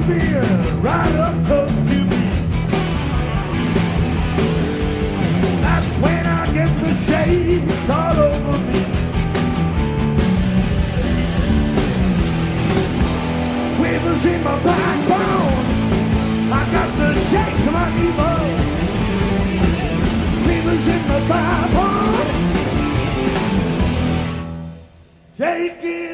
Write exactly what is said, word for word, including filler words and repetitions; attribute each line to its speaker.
Speaker 1: being right up close to me. That's when I get the shakes all over me. Quivers in my backbone, I got the shakes of my knee bone. Quivers in my backbone, shaking.